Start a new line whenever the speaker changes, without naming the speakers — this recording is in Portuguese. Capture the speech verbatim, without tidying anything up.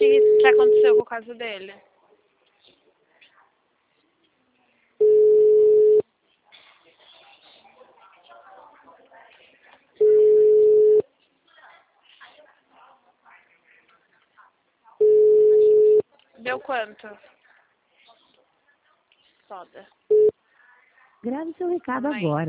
que, que aconteceu com o caso dele? Deu quanto? Foda.
Grave seu recado
Mãe.
agora.